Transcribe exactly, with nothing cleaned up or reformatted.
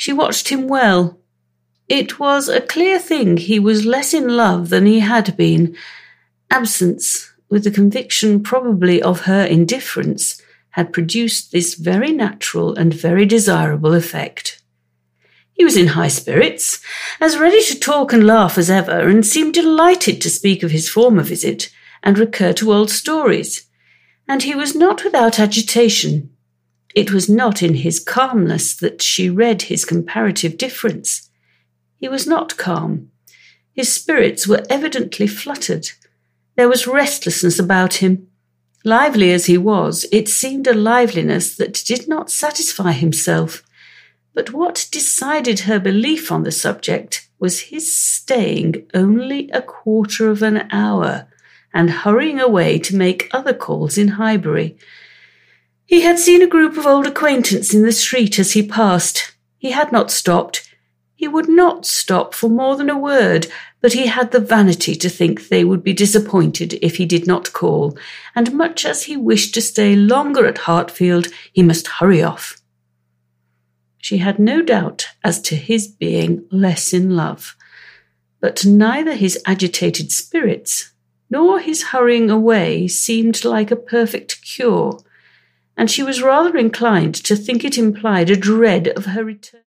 She watched him well. It was a clear thing he was less in love than he had been. Absence, with the conviction probably of her indifference, had produced this very natural and very desirable effect. He was in high spirits, as ready to talk and laugh as ever, and seemed delighted to speak of his former visit and recur to old stories. And he was not without agitation. It was not in his calmness that she read his comparative difference. He was not calm. His spirits were evidently fluttered. There was restlessness about him. Lively as he was, it seemed a liveliness that did not satisfy himself. But what decided her belief on the subject was his staying only a quarter of an hour and hurrying away to make other calls in Highbury. He had seen a group of old acquaintance in the street as he passed. He had not stopped. He would not stop for more than a word, but he had the vanity to think they would be disappointed if he did not call, and much as he wished to stay longer at Hartfield, he must hurry off. She had no doubt as to his being less in love, but neither his agitated spirits nor his hurrying away seemed like a perfect cure, and she was rather inclined to think it implied a dread of her return.